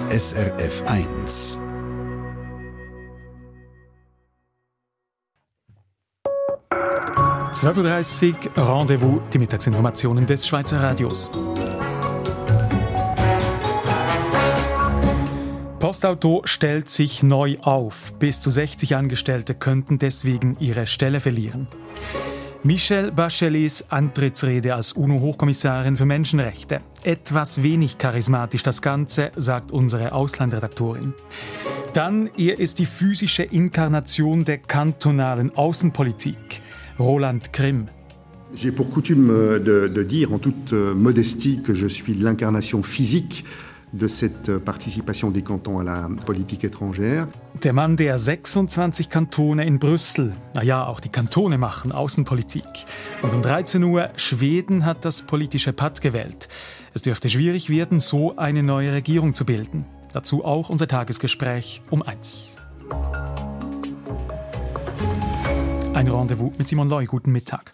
SRF 1. (12:30 Uhr), Rendezvous, die Mittagsinformationen des Schweizer Radios. Postauto stellt sich neu auf. Bis zu 60 Angestellte könnten deswegen ihre Stelle verlieren. Michelle Bachelets Antrittsrede als UNO-Hochkommissarin für Menschenrechte. Etwas wenig charismatisch das Ganze, sagt unsere Auslandredaktorin. Dann, er ist die physische Inkarnation der kantonalen Außenpolitik. Roland Grimm. J'ai pour coutume de dire en toute modestie que je suis l'incarnation physique de cette participation des cantons à la politique étrangère. Der Mann der 26 Kantone in Brüssel. Naja, auch die Kantone machen Außenpolitik. Und um 13 Uhr, Schweden hat das politische Patt gewählt. Es dürfte schwierig werden, so eine neue Regierung zu bilden. Dazu auch unser Tagesgespräch um 1. Ein Rendezvous mit Simon Loy. Guten Mittag.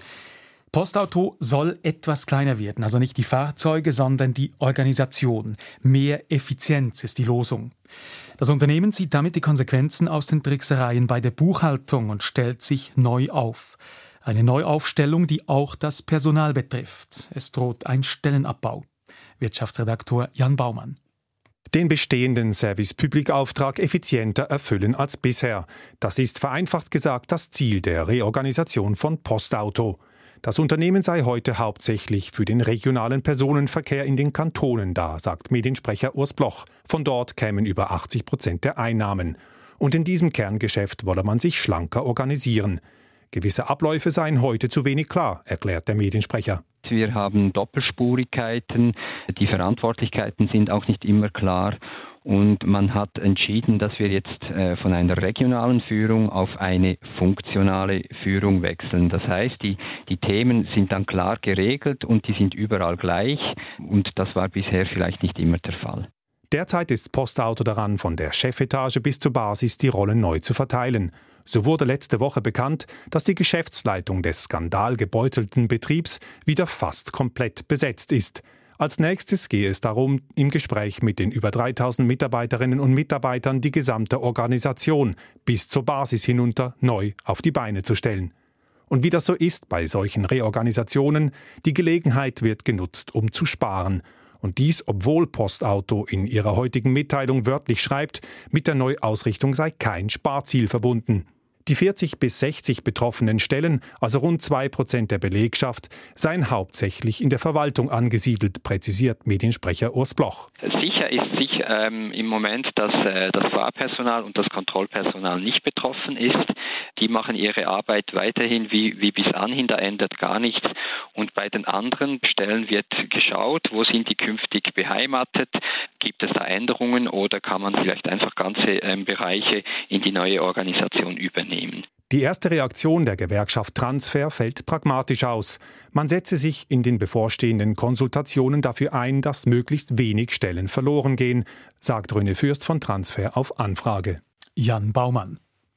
Postauto soll etwas kleiner werden, also nicht die Fahrzeuge, sondern die Organisation. Mehr Effizienz ist die Losung. Das Unternehmen zieht damit die Konsequenzen aus den Tricksereien bei der Buchhaltung und stellt sich neu auf. Eine Neuaufstellung, die auch das Personal betrifft. Es droht ein Stellenabbau. Wirtschaftsredaktor Jan Baumann. Den bestehenden Service-Public-Auftrag effizienter erfüllen als bisher. Das ist vereinfacht gesagt das Ziel der Reorganisation von Postauto. Das Unternehmen sei heute hauptsächlich für den regionalen Personenverkehr in den Kantonen da, sagt Mediensprecher Urs Bloch. Von dort kämen über 80% der Einnahmen. Und in diesem Kerngeschäft wolle man sich schlanker organisieren. Gewisse Abläufe seien heute zu wenig klar, erklärt der Mediensprecher. Wir haben Doppelspurigkeiten, die Verantwortlichkeiten sind auch nicht immer klar. Und man hat entschieden, dass wir jetzt von einer regionalen Führung auf eine funktionale Führung wechseln. Das heißt, die Themen sind dann klar geregelt und die sind überall gleich. Und das war bisher vielleicht nicht immer der Fall. Derzeit ist Postauto daran, von der Chefetage bis zur Basis die Rollen neu zu verteilen. So wurde letzte Woche bekannt, dass die Geschäftsleitung des skandalgebeutelten Betriebs wieder fast komplett besetzt ist. Als nächstes gehe es darum, im Gespräch mit den über 3000 Mitarbeiterinnen und Mitarbeitern die gesamte Organisation bis zur Basis hinunter neu auf die Beine zu stellen. Und wie das so ist bei solchen Reorganisationen, die Gelegenheit wird genutzt, um zu sparen. Und dies, obwohl Postauto in ihrer heutigen Mitteilung wörtlich schreibt, mit der Neuausrichtung sei kein Sparziel verbunden. Die 40 bis 60 betroffenen Stellen, also rund 2% der Belegschaft, seien hauptsächlich in der Verwaltung angesiedelt, präzisiert Mediensprecher Urs Bloch. Sicher ist im Moment, dass das Fahrpersonal und das Kontrollpersonal nicht betroffen ist. Die machen ihre Arbeit weiterhin wie bis anhin, da ändert gar nichts. Und bei den anderen Stellen wird geschaut, wo sind die künftig beheimatet, gibt es da Änderungen oder kann man vielleicht einfach ganze Bereiche in die neue Organisation übernehmen. Die erste Reaktion der Gewerkschaft Transfer fällt pragmatisch aus. Man setze sich in den bevorstehenden Konsultationen dafür ein, dass möglichst wenig Stellen verloren gehen, sagt René Fürst von Transfer auf Anfrage. Jan Baumann.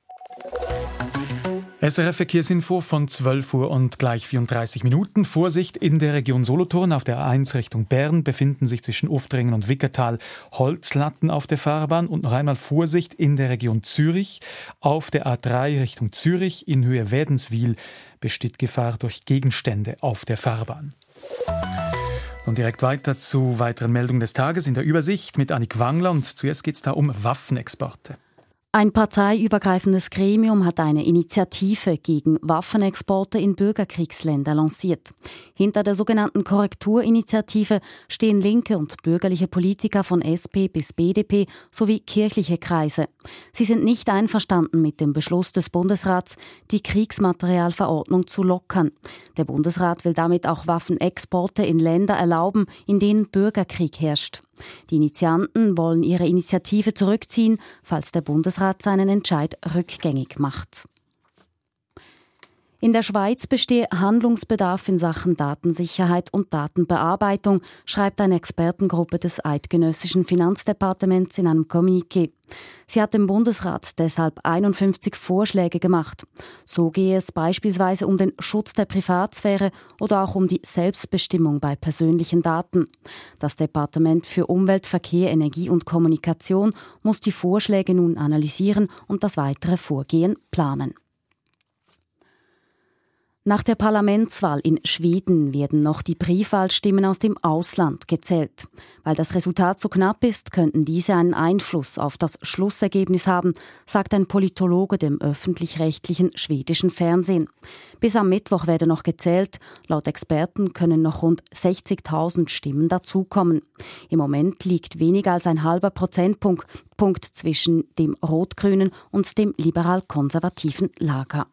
SRF Verkehrsinfo von 12 Uhr und gleich 34 Minuten. Vorsicht in der Region Solothurn. Auf der A1 Richtung Bern befinden sich zwischen Uftringen und Wickertal Holzlatten auf der Fahrbahn. Und noch einmal Vorsicht in der Region Zürich. Auf der A3 Richtung Zürich in Höhe Wädenswil besteht Gefahr durch Gegenstände auf der Fahrbahn. Und direkt weiter zu weiteren Meldungen des Tages in der Übersicht mit Annik Wangler. Und zuerst geht es da um Waffenexporte. Ein parteiübergreifendes Gremium hat eine Initiative gegen Waffenexporte in Bürgerkriegsländer lanciert. Hinter der sogenannten Korrekturinitiative stehen linke und bürgerliche Politiker von SP bis BDP sowie kirchliche Kreise. Sie sind nicht einverstanden mit dem Beschluss des Bundesrats, die Kriegsmaterialverordnung zu lockern. Der Bundesrat will damit auch Waffenexporte in Länder erlauben, in denen Bürgerkrieg herrscht. Die Initianten wollen ihre Initiative zurückziehen, falls der Bundesrat seinen Entscheid rückgängig macht. In der Schweiz bestehe Handlungsbedarf in Sachen Datensicherheit und Datenbearbeitung, schreibt eine Expertengruppe des Eidgenössischen Finanzdepartements in einem Kommuniqué. Sie hat dem Bundesrat deshalb 51 Vorschläge gemacht. So gehe es beispielsweise um den Schutz der Privatsphäre oder auch um die Selbstbestimmung bei persönlichen Daten. Das Departement für Umwelt, Verkehr, Energie und Kommunikation muss die Vorschläge nun analysieren und das weitere Vorgehen planen. Nach der Parlamentswahl in Schweden werden noch die Briefwahlstimmen aus dem Ausland gezählt. Weil das Resultat so knapp ist, könnten diese einen Einfluss auf das Schlussergebnis haben, sagt ein Politologe dem öffentlich-rechtlichen schwedischen Fernsehen. Bis am Mittwoch werde noch gezählt. Laut Experten können noch rund 60.000 Stimmen dazukommen. Im Moment liegt weniger als ein halber Prozentpunkt zwischen dem rot-grünen und dem liberal-konservativen Lager.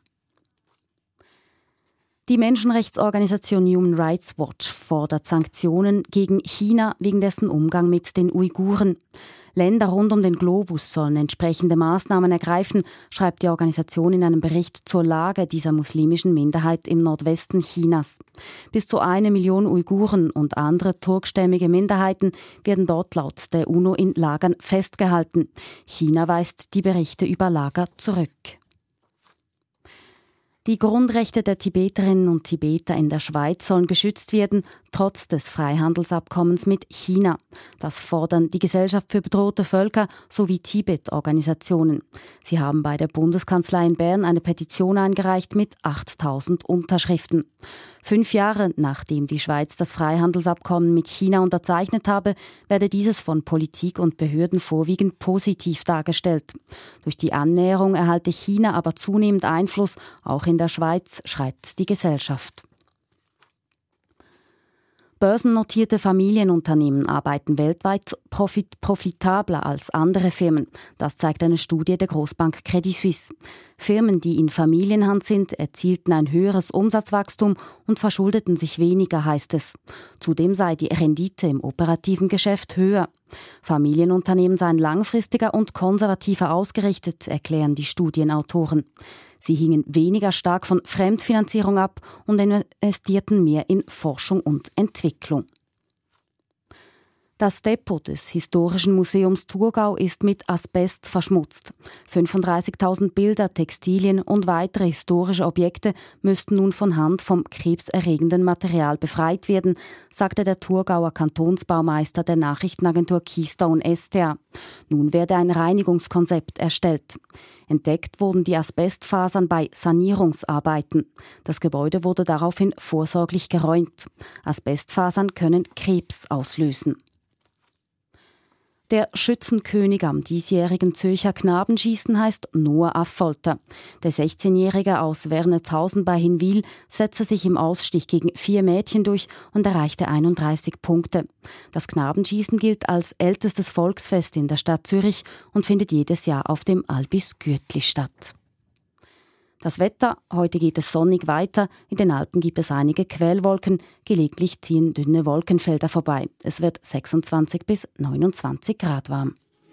Die Menschenrechtsorganisation Human Rights Watch fordert Sanktionen gegen China wegen dessen Umgang mit den Uiguren. Länder rund um den Globus sollen entsprechende Maßnahmen ergreifen, schreibt die Organisation in einem Bericht zur Lage dieser muslimischen Minderheit im Nordwesten Chinas. Bis zu 1 Million Uiguren und andere turkstämmige Minderheiten werden dort laut der UNO in Lagern festgehalten. China weist die Berichte über Lager zurück. Die Grundrechte der Tibeterinnen und Tibeter in der Schweiz sollen geschützt werden, trotz des Freihandelsabkommens mit China. Das fordern die Gesellschaft für bedrohte Völker sowie Tibet-Organisationen. Sie haben bei der Bundeskanzlei in Bern eine Petition eingereicht mit 8.000 Unterschriften. 5 Jahre nachdem die Schweiz das Freihandelsabkommen mit China unterzeichnet habe, werde dieses von Politik und Behörden vorwiegend positiv dargestellt. Durch die Annäherung erhalte China aber zunehmend Einfluss, auch in der Schweiz, schreibt die Gesellschaft. Börsennotierte Familienunternehmen arbeiten weltweit profitabler als andere Firmen. Das zeigt eine Studie der Großbank Credit Suisse. Firmen, die in Familienhand sind, erzielten ein höheres Umsatzwachstum und verschuldeten sich weniger, heißt es. Zudem sei die Rendite im operativen Geschäft höher. Familienunternehmen seien langfristiger und konservativer ausgerichtet, erklären die Studienautoren. Sie hingen weniger stark von Fremdfinanzierung ab und investierten mehr in Forschung und Entwicklung. Das Depot des Historischen Museums Thurgau ist mit Asbest verschmutzt. 35.000 Bilder, Textilien und weitere historische Objekte müssten nun von Hand vom krebserregenden Material befreit werden, sagte der Thurgauer Kantonsbaumeister der Nachrichtenagentur Keystone SDA. Nun werde ein Reinigungskonzept erstellt. Entdeckt wurden die Asbestfasern bei Sanierungsarbeiten. Das Gebäude wurde daraufhin vorsorglich geräumt. Asbestfasern können Krebs auslösen. Der Schützenkönig am diesjährigen Zürcher Knabenschießen heißt Noah Affolter. Der 16-Jährige aus Wernetshausen bei Hinwil setzte sich im Ausstich gegen 4 Mädchen durch und erreichte 31 Punkte. Das Knabenschießen gilt als ältestes Volksfest in der Stadt Zürich und findet jedes Jahr auf dem Albis-Gürtli statt. Das Wetter, heute geht es sonnig weiter, in den Alpen gibt es einige Quellwolken, gelegentlich ziehen dünne Wolkenfelder vorbei. Es wird 26 bis 29 Grad warm.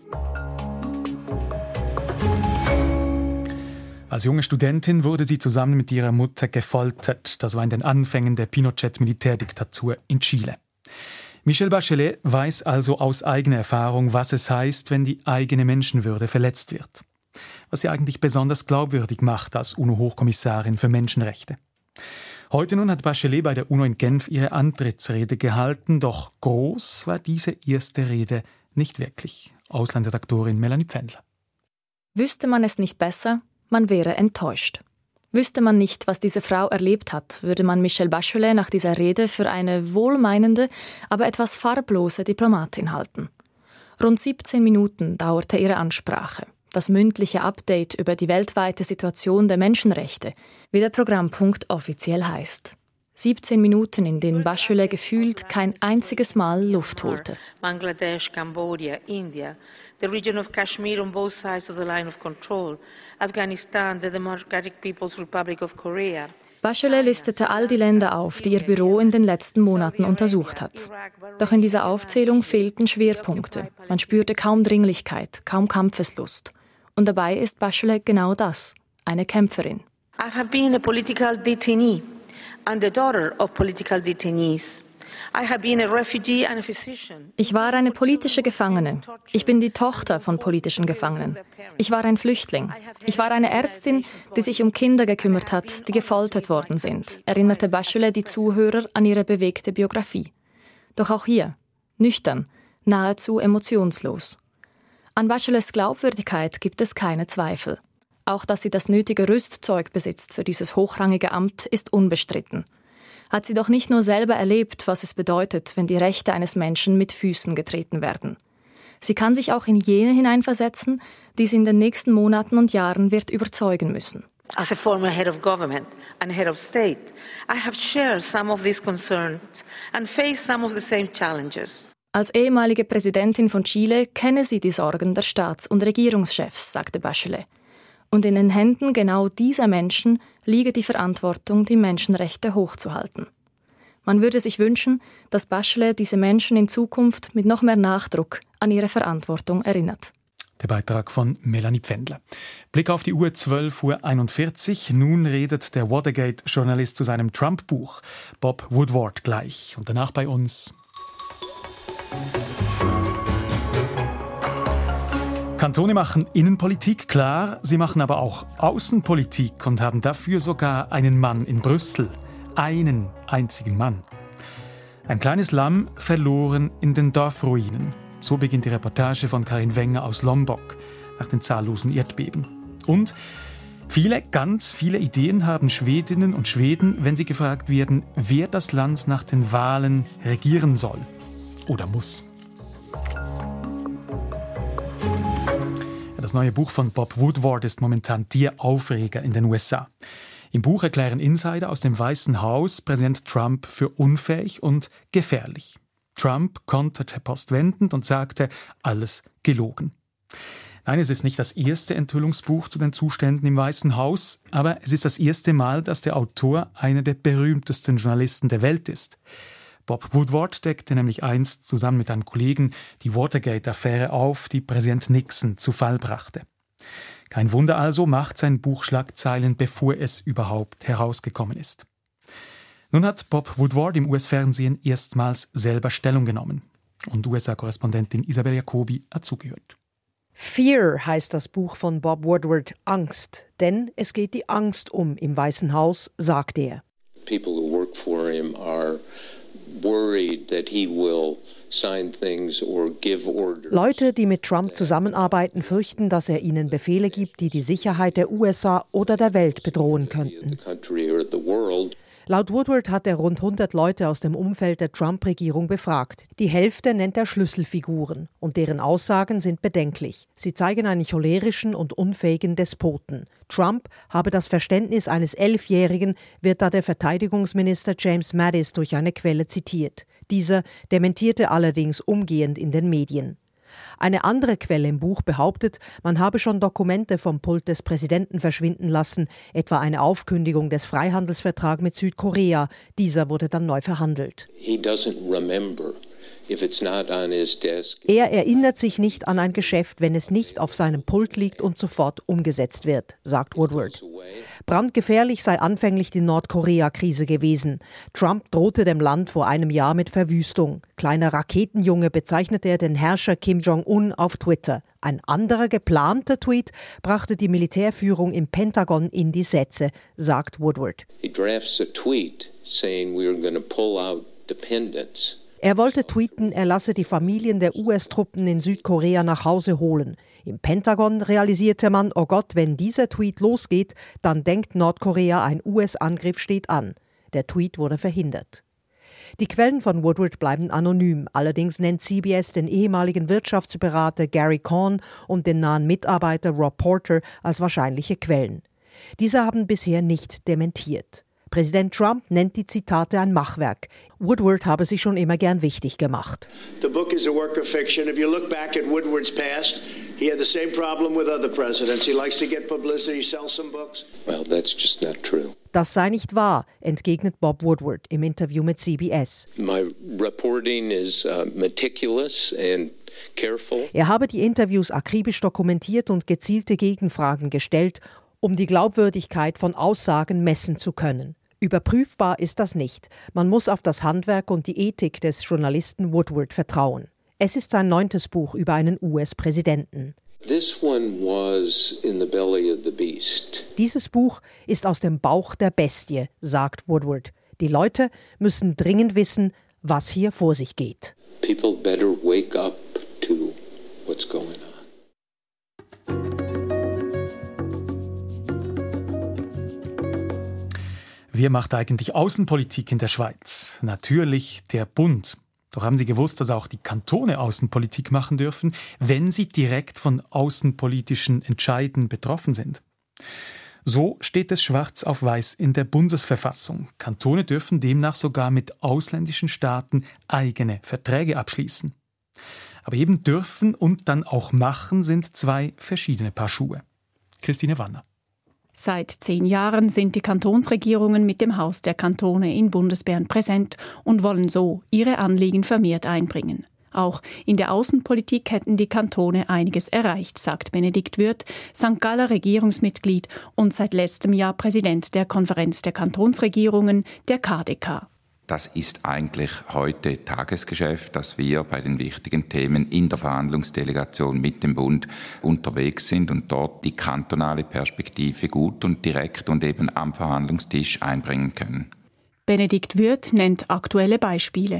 Als junge Studentin wurde sie zusammen mit ihrer Mutter gefoltert. Das war in den Anfängen der Pinochet-Militärdiktatur in Chile. Michelle Bachelet weiß also aus eigener Erfahrung, was es heißt, wenn die eigene Menschenwürde verletzt wird. Was sie eigentlich besonders glaubwürdig macht als UNO-Hochkommissarin für Menschenrechte. Heute nun hat Bachelet bei der UNO in Genf ihre Antrittsrede gehalten, doch groß war diese erste Rede nicht wirklich. Auslandredaktorin Melanie Pfändler. Wüsste man es nicht besser, man wäre enttäuscht. Wüsste man nicht, was diese Frau erlebt hat, würde man Michelle Bachelet nach dieser Rede für eine wohlmeinende, aber etwas farblose Diplomatin halten. Rund 17 Minuten dauerte ihre Ansprache. Das mündliche Update über die weltweite Situation der Menschenrechte, wie der Programmpunkt offiziell heißt. 17 Minuten, in denen Bachelet gefühlt kein einziges Mal Luft holte. Bangladesh, Cambodia, India, the region of Kashmir on both sides of the line of control, Afghanistan, the Democratic People's Republic of Korea. Bachelet listete all die Länder auf, die ihr Büro in den letzten Monaten untersucht hat. Doch in dieser Aufzählung fehlten Schwerpunkte. Man spürte kaum Dringlichkeit, kaum Kampfeslust. Und dabei ist Bachelet genau das, eine Kämpferin. I have been a political detainee and the daughter of political detainees. Ich war eine politische Gefangene. Ich bin die Tochter von politischen Gefangenen. Ich war ein Flüchtling. Ich war eine Ärztin, die sich um Kinder gekümmert hat, die gefoltert worden sind, erinnerte Bachelet die Zuhörer an ihre bewegte Biografie. Doch auch hier, nüchtern, nahezu emotionslos. An Bachelets Glaubwürdigkeit gibt es keine Zweifel. Auch dass sie das nötige Rüstzeug besitzt für dieses hochrangige Amt, ist unbestritten. Hat sie doch nicht nur selber erlebt, was es bedeutet, wenn die Rechte eines Menschen mit Füßen getreten werden. Sie kann sich auch in jene hineinversetzen, die sie in den nächsten Monaten und Jahren wird überzeugen müssen. As a former head of government and head of state, I have shared some of these concerns and faced some of the same challenges. Als ehemalige Präsidentin von Chile kenne sie die Sorgen der Staats- und Regierungschefs, sagte Bachelet. Und in den Händen genau dieser Menschen liege die Verantwortung, die Menschenrechte hochzuhalten. Man würde sich wünschen, dass Bachelet diese Menschen in Zukunft mit noch mehr Nachdruck an ihre Verantwortung erinnert. Der Beitrag von Melanie Pfändler. Blick auf die Uhr, 12:41 Uhr. Nun redet der Watergate-Journalist zu seinem Trump-Buch. Bob Woodward gleich. Und danach bei uns. Kantone machen Innenpolitik, klar, sie machen aber auch Außenpolitik und haben dafür sogar einen Mann in Brüssel. Einen einzigen Mann. Ein kleines Lamm verloren in den Dorfruinen. So beginnt die Reportage von Karin Wenger aus Lombok nach den zahllosen Erdbeben. Und ganz viele Ideen haben Schwedinnen und Schweden, wenn sie gefragt werden, wer das Land nach den Wahlen regieren soll oder muss. Das neue Buch von Bob Woodward ist momentan der Aufreger in den USA. Im Buch erklären Insider aus dem Weißen Haus Präsident Trump für unfähig und gefährlich. Trump konterte postwendend und sagte, alles gelogen. Nein, es ist nicht das erste Enthüllungsbuch zu den Zuständen im Weißen Haus, aber es ist das erste Mal, dass der Autor einer der berühmtesten Journalisten der Welt ist. Bob Woodward deckte nämlich einst zusammen mit einem Kollegen die Watergate-Affäre auf, die Präsident Nixon zu Fall brachte. Kein Wunder also, macht sein Buch Schlagzeilen, bevor es überhaupt herausgekommen ist. Nun hat Bob Woodward im US-Fernsehen erstmals selber Stellung genommen. Und USA-Korrespondentin Isabel Jacobi hat zugehört. Fear heißt das Buch von Bob Woodward, Angst. Denn es geht die Angst im Weißen Haus, sagt er. People who work for him are worried that he will sign things or give orders. Leute, die mit Trump zusammenarbeiten, fürchten, dass er ihnen Befehle gibt, die die Sicherheit der USA oder der Welt bedrohen könnten. Laut Woodward hat er rund 100 Leute aus dem Umfeld der Trump-Regierung befragt. Die Hälfte nennt er Schlüsselfiguren und deren Aussagen sind bedenklich. Sie zeigen einen cholerischen und unfähigen Despoten. Trump habe das Verständnis eines 11-Jährigen, wird da der Verteidigungsminister James Mattis durch eine Quelle zitiert. Dieser dementierte allerdings umgehend in den Medien. Eine andere Quelle im Buch behauptet, man habe schon Dokumente vom Pult des Präsidenten verschwinden lassen, etwa eine Aufkündigung des Freihandelsvertrags mit Südkorea. Dieser wurde dann neu verhandelt. Er erinnert sich nicht an ein Geschäft, wenn es nicht auf seinem Pult liegt und sofort umgesetzt wird, sagt Woodward. Brandgefährlich sei anfänglich die Nordkorea-Krise gewesen. Trump drohte dem Land vor einem Jahr mit Verwüstung. Kleiner Raketenjunge bezeichnete er den Herrscher Kim Jong-un auf Twitter. Ein anderer geplanter Tweet brachte die Militärführung im Pentagon in die Sätze, sagt Woodward. He drafts a tweet saying we are going to pull out dependents. Er wollte tweeten, er lasse die Familien der US-Truppen in Südkorea nach Hause holen. Im Pentagon realisierte man, oh Gott, wenn dieser Tweet losgeht, dann denkt Nordkorea, ein US-Angriff steht an. Der Tweet wurde verhindert. Die Quellen von Woodward bleiben anonym. Allerdings nennt CBS den ehemaligen Wirtschaftsberater Gary Cohn und den nahen Mitarbeiter Rob Porter als wahrscheinliche Quellen. Diese haben bisher nicht dementiert. Präsident Trump nennt die Zitate ein Machwerk. Woodward habe sich schon immer gern wichtig gemacht. The book is a work of fiction. If you look back at Woodward's past, he had the same problem with other presidents. He likes to get publicity, sell some books. Well, that's just not true. Das sei nicht wahr, entgegnet Bob Woodward im Interview mit CBS. My reporting is meticulous and careful. Er habe die Interviews akribisch dokumentiert und gezielte Gegenfragen gestellt um die Glaubwürdigkeit von Aussagen messen zu können. Überprüfbar ist das nicht. Man muss auf das Handwerk und die Ethik des Journalisten Woodward vertrauen. Es ist sein 9. Buch über einen US-Präsidenten. This one was in the belly of the beast. Dieses Buch ist aus dem Bauch der Bestie, sagt Woodward. Die Leute müssen dringend wissen, was hier vor sich geht. People better wake up to what's going on. Wer macht eigentlich Außenpolitik in der Schweiz? Natürlich der Bund. Doch haben Sie gewusst, dass auch die Kantone Außenpolitik machen dürfen, wenn sie direkt von außenpolitischen Entscheiden betroffen sind? So steht es schwarz auf weiß in der Bundesverfassung. Kantone dürfen demnach sogar mit ausländischen Staaten eigene Verträge abschließen. Aber eben dürfen und dann auch machen sind 2 verschiedene Paar Schuhe. Christine Wanner. Seit 10 Jahren sind die Kantonsregierungen mit dem Haus der Kantone in Bundesbern präsent und wollen so ihre Anliegen vermehrt einbringen. Auch in der Außenpolitik hätten die Kantone einiges erreicht, sagt Benedikt Würth, St. Galler Regierungsmitglied und seit letztem Jahr Präsident der Konferenz der Kantonsregierungen, der KdK. Das ist eigentlich heute Tagesgeschäft, dass wir bei den wichtigen Themen in der Verhandlungsdelegation mit dem Bund unterwegs sind und dort die kantonale Perspektive gut und direkt und eben am Verhandlungstisch einbringen können. Benedikt Würth nennt aktuelle Beispiele.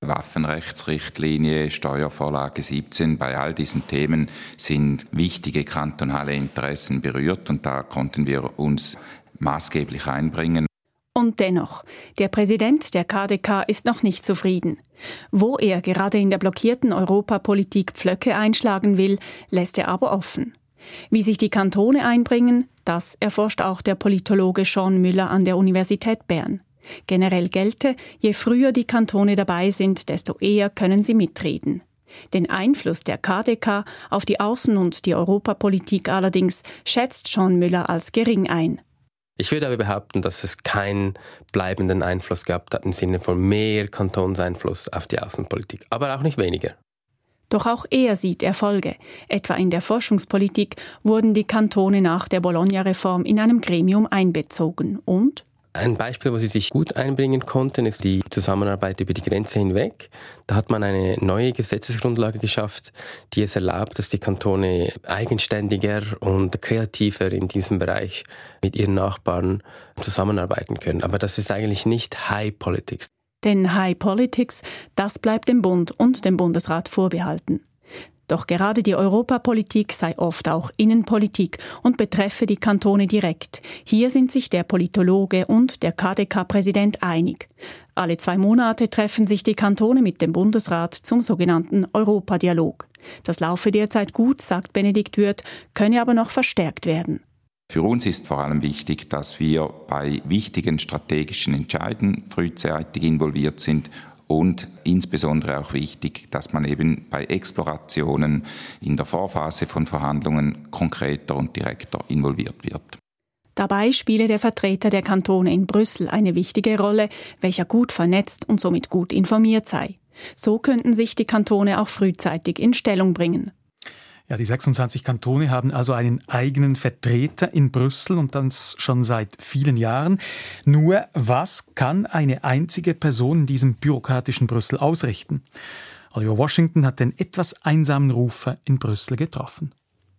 Waffenrechtsrichtlinie, Steuervorlage 17, bei all diesen Themen sind wichtige kantonale Interessen berührt und da konnten wir uns maßgeblich einbringen. Und dennoch, der Präsident der KdK ist noch nicht zufrieden. Wo er gerade in der blockierten Europapolitik Pflöcke einschlagen will, lässt er aber offen. Wie sich die Kantone einbringen, das erforscht auch der Politologe Sean Müller an der Universität Bern. Generell gelte, je früher die Kantone dabei sind, desto eher können sie mitreden. Den Einfluss der KdK auf die Außen- und die Europapolitik allerdings schätzt Sean Müller als gering ein. Ich würde aber behaupten, dass es keinen bleibenden Einfluss gehabt hat im Sinne von mehr Kantonseinfluss auf die Außenpolitik, aber auch nicht weniger. Doch auch er sieht Erfolge. Etwa in der Forschungspolitik wurden die Kantone nach der Bologna-Reform in einem Gremium einbezogen und ein Beispiel, wo sie sich gut einbringen konnten, ist die Zusammenarbeit über die Grenze hinweg. Da hat man eine neue Gesetzesgrundlage geschafft, die es erlaubt, dass die Kantone eigenständiger und kreativer in diesem Bereich mit ihren Nachbarn zusammenarbeiten können. Aber das ist eigentlich nicht High Politics. Denn High Politics, das bleibt dem Bund und dem Bundesrat vorbehalten. Doch gerade die Europapolitik sei oft auch Innenpolitik und betreffe die Kantone direkt. Hier sind sich der Politologe und der KdK-Präsident einig. Alle 2 Monate treffen sich die Kantone mit dem Bundesrat zum sogenannten Europadialog. Das laufe derzeit gut, sagt Benedikt Würth, könne aber noch verstärkt werden. Für uns ist vor allem wichtig, dass wir bei wichtigen strategischen Entscheiden frühzeitig involviert sind und insbesondere auch wichtig, dass man eben bei Explorationen in der Vorphase von Verhandlungen konkreter und direkter involviert wird. Dabei spiele der Vertreter der Kantone in Brüssel eine wichtige Rolle, welcher gut vernetzt und somit gut informiert sei. So könnten sich die Kantone auch frühzeitig in Stellung bringen. Ja, die 26 Kantone haben also einen eigenen Vertreter in Brüssel und das schon seit vielen Jahren. Nur, was kann eine einzige Person in diesem bürokratischen Brüssel ausrichten? Oliver Washington hat den etwas einsamen Rufer in Brüssel getroffen.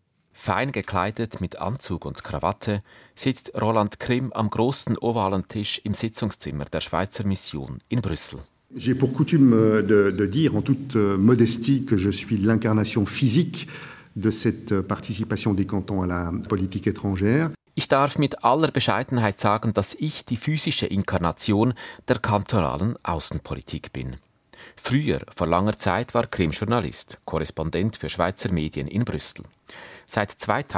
Fein gekleidet mit Anzug und Krawatte sitzt Roland Krim am großen ovalen Tisch im Sitzungszimmer der Schweizer Mission in Brüssel. J'ai pour coutume de dire en toute modestie que je suis l'incarnation physique de cette participation des cantons à la politique étrangère. Ich darf mit aller Bescheidenheit sagen, dass ich die physische Inkarnation der kantonalen Außenpolitik bin. Früher, vor langer Zeit, war Krim Journalist, Korrespondent für Schweizer Medien in Brüssel. Seit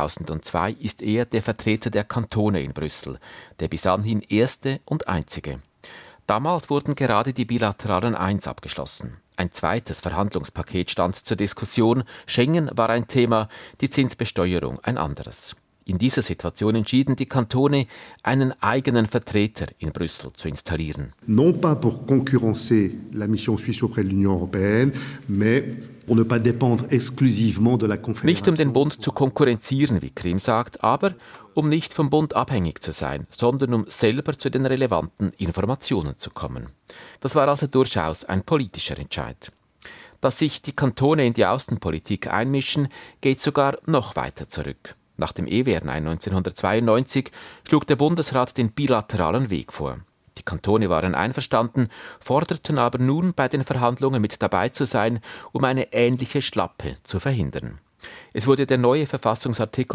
2002 ist er der Vertreter der Kantone in Brüssel, der bis anhin erste und einzige. Damals wurden gerade die bilateralen Eins abgeschlossen. Ein zweites Verhandlungspaket stand zur Diskussion. Schengen war ein Thema, die Zinsbesteuerung ein anderes. in dieser Situation entschieden die Kantone, einen eigenen Vertreter in Brüssel zu installieren. Non pas pour concurrencer la mission suisse auprès de l'Union européenne, mais pour ne pas dépendre exclusivement de la Confédération. Nicht um den Bund zu konkurrenzieren, wie Krim sagt, aber um nicht vom Bund abhängig zu sein, sondern um selber zu den relevanten Informationen zu kommen. Das war also durchaus ein politischer Entscheid. Dass sich die Kantone in die Außenpolitik einmischen, geht sogar noch weiter zurück. Nach dem E-Wehren 1992 schlug der Bundesrat den bilateralen Weg vor. Die Kantone waren einverstanden, forderten aber nun bei den Verhandlungen mit dabei zu sein, um eine ähnliche Schlappe zu verhindern. Es wurde der neue Verfassungsartikel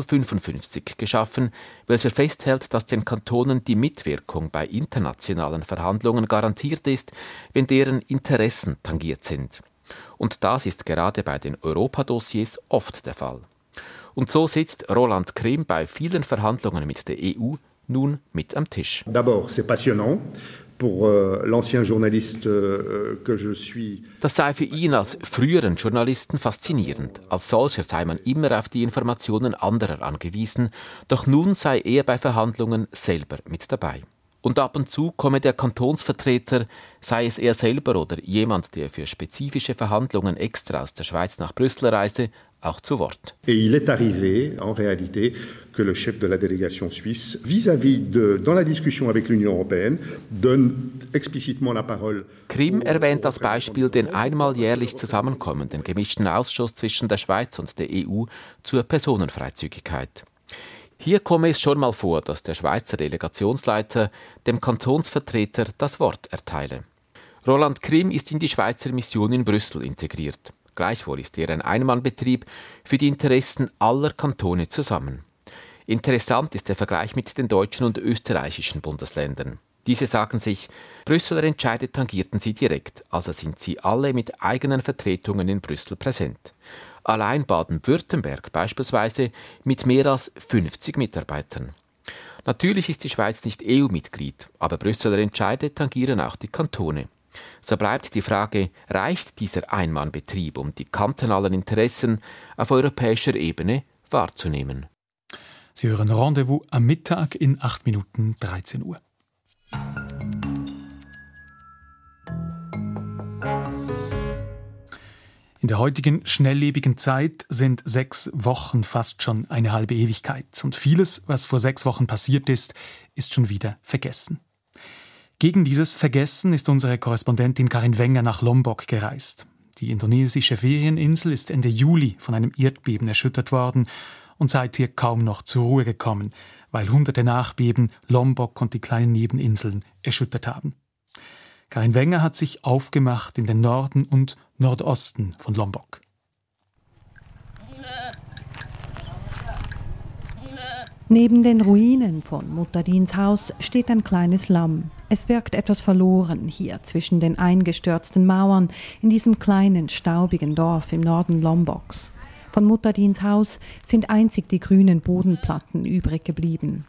55 geschaffen, welcher festhält, dass den Kantonen die Mitwirkung bei internationalen Verhandlungen garantiert ist, wenn deren Interessen tangiert sind. Und das ist gerade bei den Europadossiers oft der Fall. Und so sitzt Roland Krim bei vielen Verhandlungen mit der EU nun mit am Tisch. D'abord, c'est passionnant. Pour l'ancien journaliste que je suis. Das sei für ihn als früheren Journalisten faszinierend. Als solcher sei man immer auf die Informationen anderer angewiesen, doch nun sei er bei Verhandlungen selber mit dabei. Und ab und zu komme der Kantonsvertreter, sei es er selber oder jemand, der für spezifische Verhandlungen extra aus der Schweiz nach Brüssel reise, auch zu Wort. Et il est arrivé, en réalité, que le chef de la délégation suisse, dans la discussion avec l'Union européenne, donne explicitement la parole. Krim erwähnt als Beispiel den einmal jährlich zusammenkommenden gemischten Ausschuss zwischen der Schweiz und der EU zur Personenfreizügigkeit. Hier komme es schon mal vor, dass der Schweizer Delegationsleiter dem Kantonsvertreter das Wort erteile. Roland Krim ist in die Schweizer Mission in Brüssel integriert. Gleichwohl ist er ein Einmannbetrieb für die Interessen aller Kantone zusammen. Interessant ist der Vergleich mit den deutschen und österreichischen Bundesländern. Diese sagen sich, Brüsseler Entscheide tangierten sie direkt, also sind sie alle mit eigenen Vertretungen in Brüssel präsent. Allein Baden-Württemberg beispielsweise mit mehr als 50 Mitarbeitern. Natürlich ist die Schweiz nicht EU-Mitglied, aber Brüsseler Entscheide tangieren auch die Kantone. So bleibt die Frage, reicht dieser Einmannbetrieb, um die kantonalen Interessen auf europäischer Ebene wahrzunehmen? Sie hören Rendezvous am Mittag in 8 Minuten 13 Uhr. In der heutigen schnelllebigen Zeit sind 6 Wochen fast schon eine halbe Ewigkeit. Und vieles, was vor 6 Wochen passiert ist schon wieder vergessen. Gegen dieses Vergessen ist unsere Korrespondentin Karin Wenger nach Lombok gereist. Die indonesische Ferieninsel ist Ende Juli von einem Erdbeben erschüttert worden und seither kaum noch zur Ruhe gekommen, weil hunderte Nachbeben Lombok und die kleinen Nebeninseln erschüttert haben. Karin Wenger hat sich aufgemacht in den Norden und Nordosten von Lombok. Neben den Ruinen von Muttadins Haus steht ein kleines Lamm. Es wirkt etwas verloren hier zwischen den eingestürzten Mauern in diesem kleinen, staubigen Dorf im Norden Lomboks. Von Muttadins Haus sind einzig die grünen Bodenplatten übrig geblieben.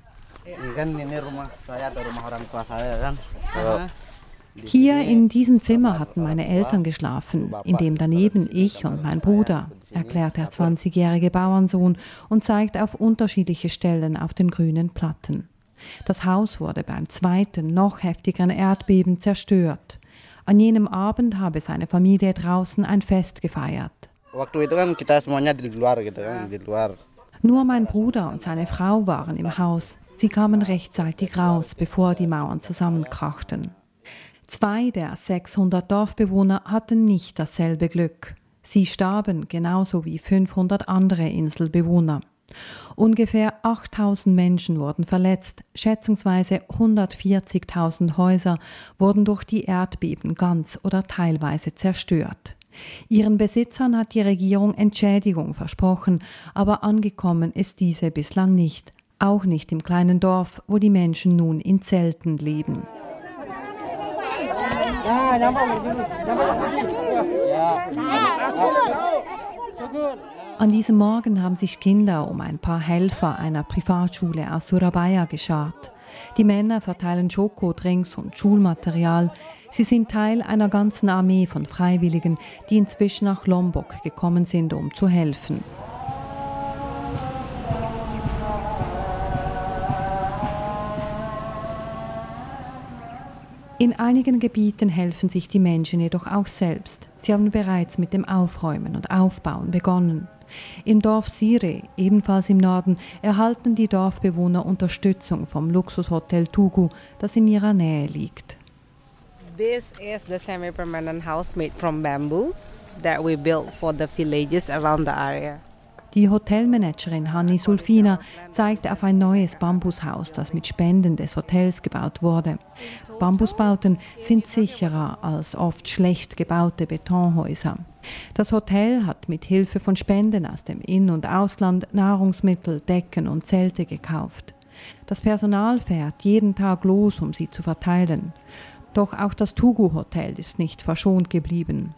Hier in diesem Zimmer hatten meine Eltern geschlafen, in dem daneben ich und mein Bruder, erklärt der 20-jährige Bauernsohn und zeigt auf unterschiedliche Stellen auf den grünen Platten. Das Haus wurde beim zweiten, noch heftigeren Erdbeben zerstört. An jenem Abend habe seine Familie draußen ein Fest gefeiert. Nur mein Bruder und seine Frau waren im Haus. Sie kamen rechtzeitig raus, bevor die Mauern zusammenkrachten. 2 der 600 Dorfbewohner hatten nicht dasselbe Glück. Sie starben genauso wie 500 andere Inselbewohner. Ungefähr 8.000 Menschen wurden verletzt, schätzungsweise 140.000 Häuser wurden durch die Erdbeben ganz oder teilweise zerstört. Ihren Besitzern hat die Regierung Entschädigung versprochen, aber angekommen ist diese bislang nicht. Auch nicht im kleinen Dorf, wo die Menschen nun in Zelten leben. An diesem Morgen haben sich Kinder um ein paar Helfer einer Privatschule aus Surabaya geschart. Die Männer verteilen Schokodrinks und Schulmaterial. Sie sind Teil einer ganzen Armee von Freiwilligen, die inzwischen nach Lombok gekommen sind, um zu helfen. In einigen Gebieten helfen sich die Menschen jedoch auch selbst. Sie haben bereits mit dem Aufräumen und Aufbauen begonnen. Im Dorf Sire, ebenfalls im Norden, erhalten die Dorfbewohner Unterstützung vom Luxushotel Tugu, das in ihrer Nähe liegt. This is the semi-permanent house made from bamboo that we built for the villages around the area. Die Hotelmanagerin Hanni Sulfina zeigt auf ein neues Bambushaus, das mit Spenden des Hotels gebaut wurde. Bambusbauten sind sicherer als oft schlecht gebaute Betonhäuser. Das Hotel hat mit Hilfe von Spenden aus dem In- und Ausland Nahrungsmittel, Decken und Zelte gekauft. Das Personal fährt jeden Tag los, um sie zu verteilen. Doch auch das Tugu-Hotel ist nicht verschont geblieben.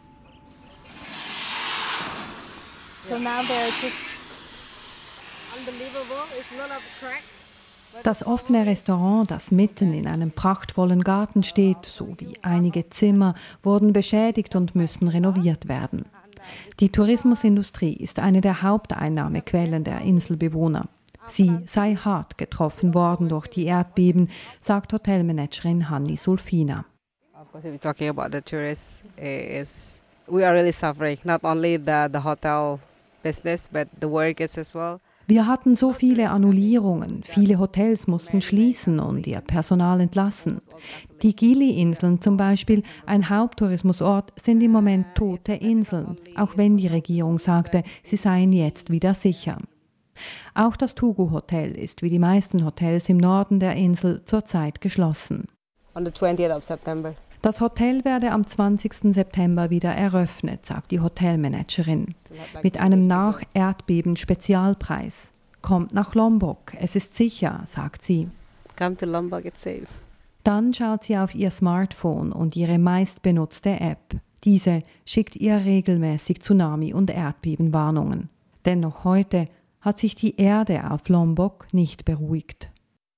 Das offene Restaurant, das mitten in einem prachtvollen Garten steht, sowie einige Zimmer, wurden beschädigt und müssen renoviert werden. Die Tourismusindustrie ist eine der Haupteinnahmequellen der Inselbewohner. Sie sei hart getroffen worden durch die Erdbeben, sagt Hotelmanagerin Hanni Sulfina. We are really suffering, not only the hotel business, but the workers as well. Wir hatten so viele Annullierungen, viele Hotels mussten schließen und ihr Personal entlassen. Die Gili-Inseln zum Beispiel, ein Haupttourismusort, sind im Moment tote Inseln, auch wenn die Regierung sagte, sie seien jetzt wieder sicher. Auch das Tugu-Hotel ist wie die meisten Hotels im Norden der Insel zurzeit geschlossen. On the 20th of September. Das Hotel werde am 20. September wieder eröffnet, sagt die Hotelmanagerin. Mit einem Nach-Erdbeben-Spezialpreis. Kommt nach Lombok, es ist sicher, sagt sie. Come to Lombok, it's safe. Dann schaut sie auf ihr Smartphone und ihre meistbenutzte App. Diese schickt ihr regelmäßig Tsunami- und Erdbebenwarnungen. Denn noch heute hat sich die Erde auf Lombok nicht beruhigt.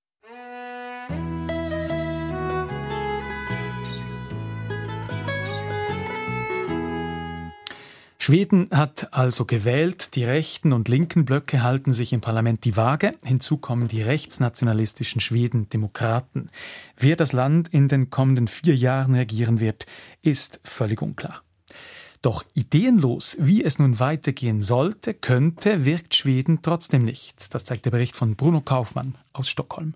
Schweden hat also gewählt, die rechten und linken Blöcke halten sich im Parlament die Waage, hinzu kommen die rechtsnationalistischen Schweden-Demokraten. Wer das Land in den kommenden 4 Jahren regieren wird, ist völlig unklar. Doch ideenlos, wie es nun weitergehen sollte, könnte, wirkt Schweden trotzdem nicht. Das zeigt der Bericht von Bruno Kaufmann aus Stockholm.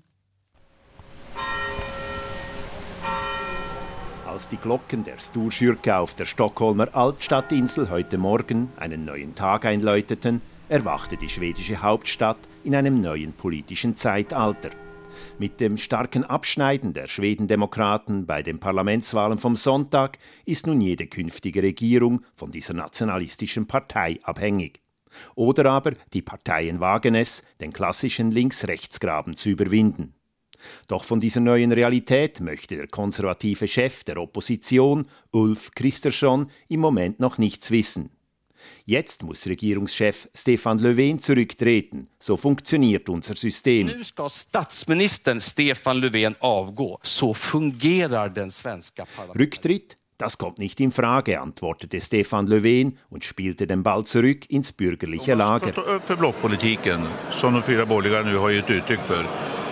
Als die Glocken der Storkyrka auf der Stockholmer Altstadtinsel heute Morgen einen neuen Tag einläuteten, erwachte die schwedische Hauptstadt in einem neuen politischen Zeitalter. Mit dem starken Abschneiden der Schwedendemokraten bei den Parlamentswahlen vom Sonntag ist nun jede künftige Regierung von dieser nationalistischen Partei abhängig. Oder aber die Parteien wagen es, den klassischen Links-Rechts-Graben zu überwinden. Doch von dieser neuen Realität möchte der konservative Chef der Opposition, Ulf Kristersson, im Moment noch nichts wissen. Jetzt muss Regierungschef Stefan Löfven zurücktreten. So funktioniert unser System. Nu ska statsministern Stefan Löfven avgå. So fungerar den svenska Parlamentet. Rücktritt? Das kommt nicht in Frage, antwortete Stefan Löfven und spielte den Ball zurück ins bürgerliche Lager. Stå upp för blockpolitiken, som de 4 borgerliga nu har gett uttryck för.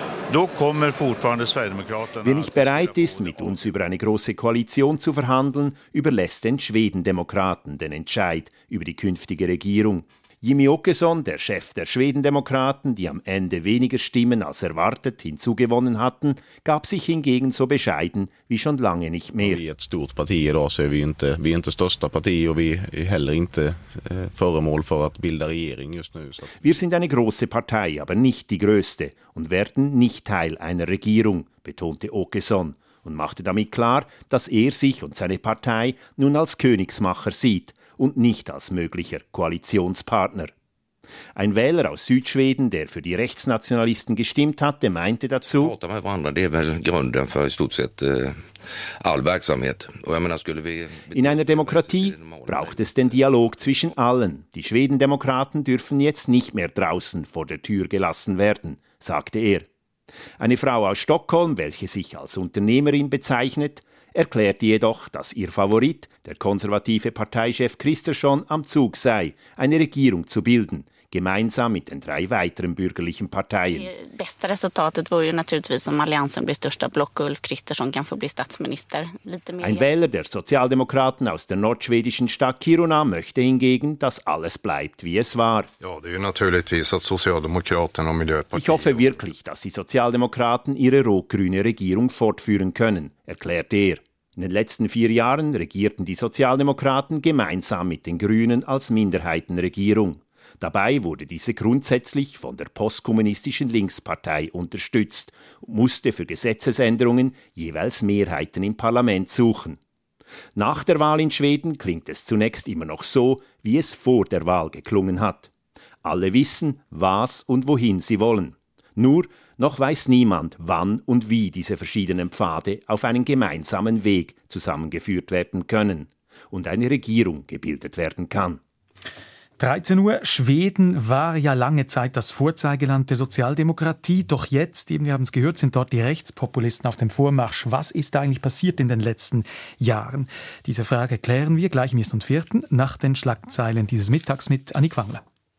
Wer nicht bereit ist, mit uns über eine große Koalition zu verhandeln, überlässt den Schwedendemokraten den Entscheid über die künftige Regierung. Jimmie Åkesson, der Chef der Schwedendemokraten, die am Ende weniger Stimmen als erwartet hinzugewonnen hatten, gab sich hingegen so bescheiden wie schon lange nicht mehr. Vi är ett stort parti idag, så vi är inte största parti och vi är heller inte föremål för att bilda regering just nu. Wir sind eine große Partei, aber nicht die größte und werden nicht Teil einer Regierung, betonte Åkesson und machte damit klar, dass er sich und seine Partei nun als Königsmacher sieht und nicht als möglicher Koalitionspartner. Ein Wähler aus Südschweden, der für die Rechtsnationalisten gestimmt hatte, meinte dazu: In einer Demokratie braucht es den Dialog zwischen allen. Die Schwedendemokraten dürfen jetzt nicht mehr draußen vor der Tür gelassen werden, sagte er. Eine Frau aus Stockholm, welche sich als Unternehmerin bezeichnet, erklärte jedoch, dass ihr Favorit, der konservative Parteichef Kristersson, am Zug sei, eine Regierung zu bilden, gemeinsam mit den 3 weiteren bürgerlichen Parteien. Det bästa resultatet vore ju naturligtvis om Alliansen blir största block och Ulf Kristersson kan få bli statsminister. Ein Wähler der Sozialdemokraten aus der nordschwedischen Stadt Kiruna möchte hingegen, dass alles bleibt, wie es war. Ja, det är ju naturligtvis att Socialdemokraterna och Miljöpartiet... Ich hoffe wirklich, dass die Sozialdemokraten ihre rot-grüne Regierung fortführen können, erklärt er. In den letzten 4 Jahren regierten die Sozialdemokraten gemeinsam mit den Grünen als Minderheitenregierung. Dabei wurde diese grundsätzlich von der postkommunistischen Linkspartei unterstützt und musste für Gesetzesänderungen jeweils Mehrheiten im Parlament suchen. Nach der Wahl in Schweden klingt es zunächst immer noch so, wie es vor der Wahl geklungen hat. Alle wissen, was und wohin sie wollen. Nur noch weiß niemand, wann und wie diese verschiedenen Pfade auf einen gemeinsamen Weg zusammengeführt werden können und eine Regierung gebildet werden kann. 13 Uhr. Schweden war ja lange Zeit das Vorzeigeland der Sozialdemokratie. Doch jetzt, eben wir haben es gehört, sind dort die Rechtspopulisten auf dem Vormarsch. Was ist da eigentlich passiert in den letzten Jahren? Diese Frage klären wir gleich im 1.4. nach den Schlagzeilen dieses Mittags mit Annik Wangler.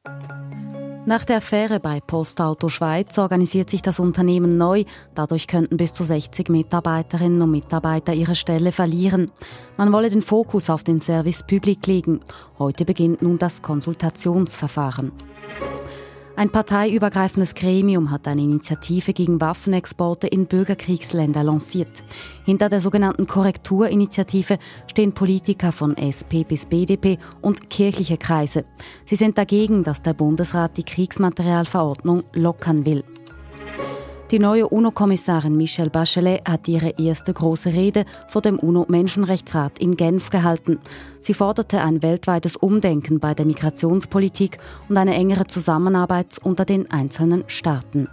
Nach der Affäre bei Postauto Schweiz organisiert sich das Unternehmen neu. Dadurch könnten bis zu 60 Mitarbeiterinnen und Mitarbeiter ihre Stelle verlieren. Man wolle den Fokus auf den Service Public legen. Heute beginnt nun das Konsultationsverfahren. Ein parteiübergreifendes Gremium hat eine Initiative gegen Waffenexporte in Bürgerkriegsländer lanciert. Hinter der sogenannten Korrekturinitiative stehen Politiker von SP bis BDP und kirchliche Kreise. Sie sind dagegen, dass der Bundesrat die Kriegsmaterialverordnung lockern will. Die neue UNO-Kommissarin Michelle Bachelet hat ihre erste große Rede vor dem UNO-Menschenrechtsrat in Genf gehalten. Sie forderte ein weltweites Umdenken bei der Migrationspolitik und eine engere Zusammenarbeit unter den einzelnen Staaten.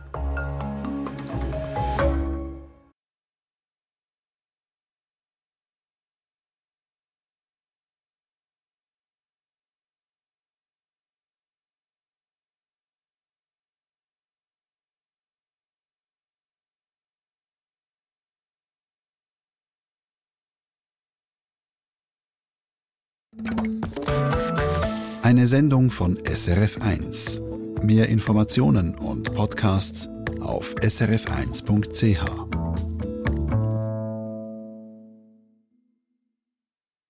Eine Sendung von SRF1. Mehr Informationen und Podcasts auf srf1.ch.